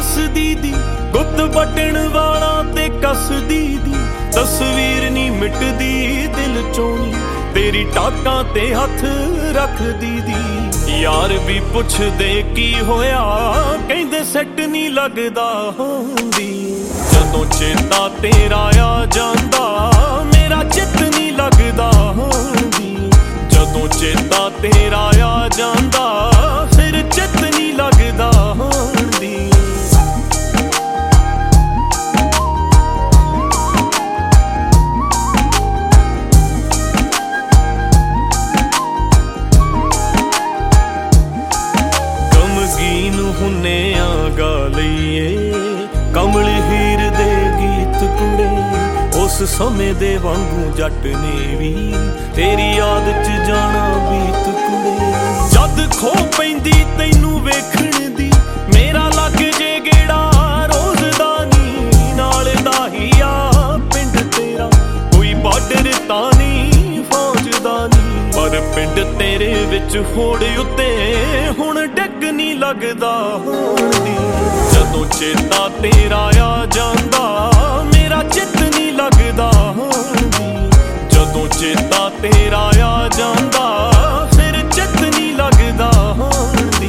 हसदी दी गुत button वाला ते कसदी दी तस्वीर नी मिटदी दिल चों तेरी टाकां ते हथ रखदी दी। यार भी पुछदे की होया कहंदे सैट नी लगदा होंदी। जदों चेता तेरा आ जांदा मेरा चित नी लगदा होंदी। जदों चेता तेरा आ जांदा फिर चित नी लगदा होंदी। गमगीन हुन्ने आ गा लईए कमल हीर दे गीत कुड़े उस समय दे वांगू जट ने भी तेरी याद च जाना बीत कुड़े। जद खो पैंदी तैनू वेखण दी मेरा लग जे गेड़ा रोज दा नी नाल दा ही आ पिंड तेरा कोई बार्डर तां नी फौज दा नी पर पिंड तेरे विच होड़ उत्ते हुण डग नी लगदा होंदी। जदों चेता तेरा आ जांदा मेरा चित नी लगदा होंदी। जदों चेता तेरा आ जांदा फिर चित नी लगदा होंदी।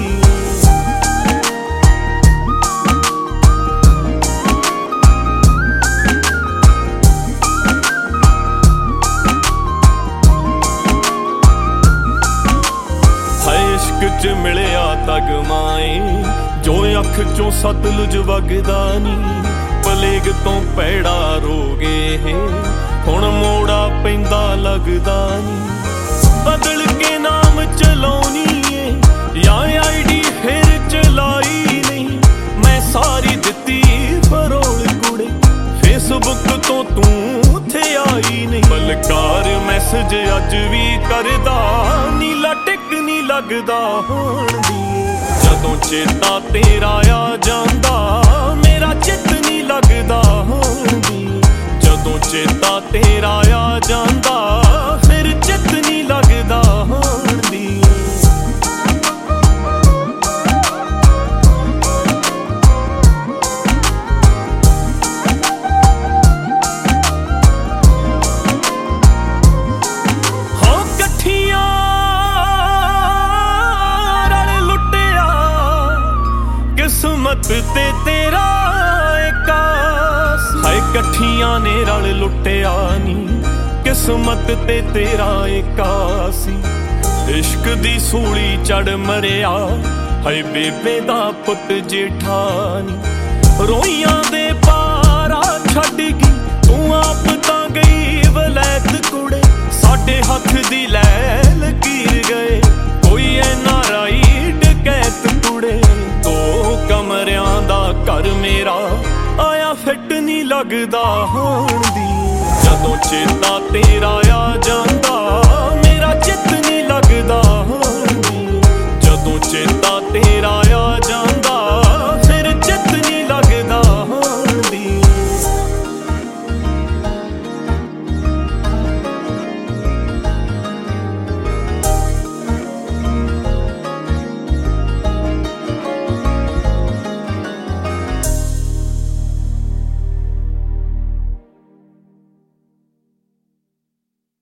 इश्क च मिलिया तगमाए जो अख चों सतलुज वगदा नी पलेग तो पैड़ा रोगे है हुण मोड़ा पैंदा लगदा नी। बदल के नाम चलाउनी है या आईडी फिर चलाई नहीं मैं सारी दित्ती फरोल कुड़े फेसबुक तो तू थे आई नहीं। बलकार मैसेज अज भी करदा नीला टिक नी लगदा होंदी। जदों चेता तेरा आ जांदा मेरा चित नी लगदा होंदी। जदों चेता तेरा आ जांदा फिर चित नी लगदा होंदी। किस्मत ते तेरा एकास हाय कठियां ने रल लुटिया नी किस्मत ते तेरा एकासी। इश्क दी सूली चढ़ मरिया हाय बेबे दा पुत जेठानी रोइयां दे पारा छड्ड गई तू आप तां गई वलैत कुड़े साडे हथ दी लै लकीर गए कोई ऐना राई डकैत कुड़े। दो कमरियां दा घर मेरा आया फिट नी लगदा होंदी। जदों चेता तेरा आ जांदा